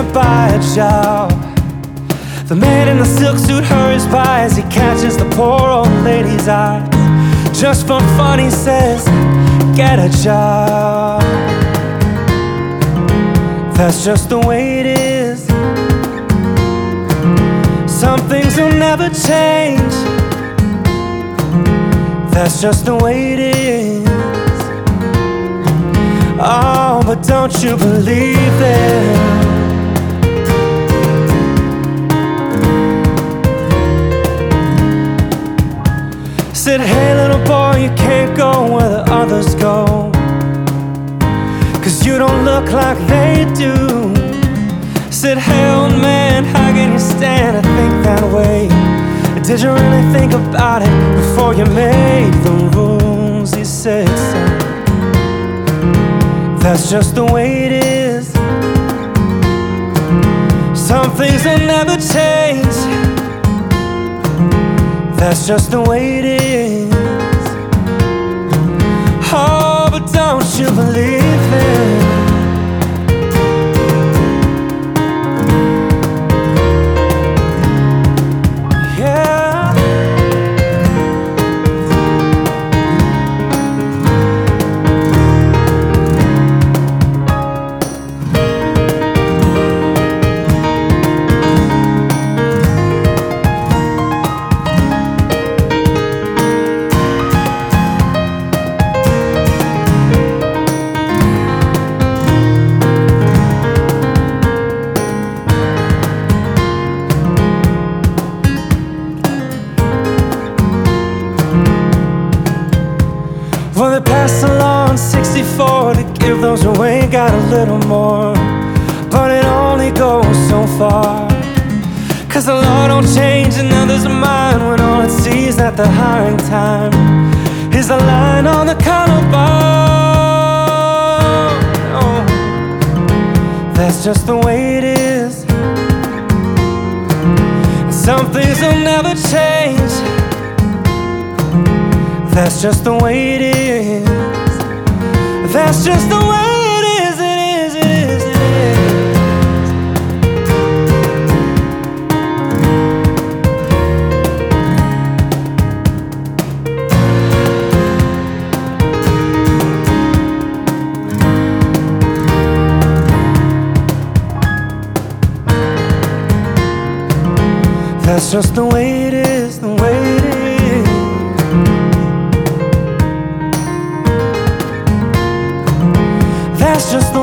can't buy a job. The man in the silk suit hurries by as he catches the poor old lady's eyes. Just for fun he says, get a job. That's just the way it is. Some things will never change. That's just the way it is. Oh, but don't you believe it? Said, hey little boy, you can't go where the others go, 'cause you don't look like they do. Said, hey old man, how can you stand to think that way? Did you really think about it before you made the rules? He said, son, that's just the way it is. Some things will never change. That's just the way it is. Oh, but don't you believe it? Well, they passed along 64 to give those who ain't got a little more, but it only goes so far. 'Cause the law don't change another's mind when all it sees at the hiring time is a line on the collarbone. Oh, that's just the way it is. Some things will never change. That's just the way it is. That's just the way it is. It is, it is, it is. That's just the way it is, the way it is. That's just the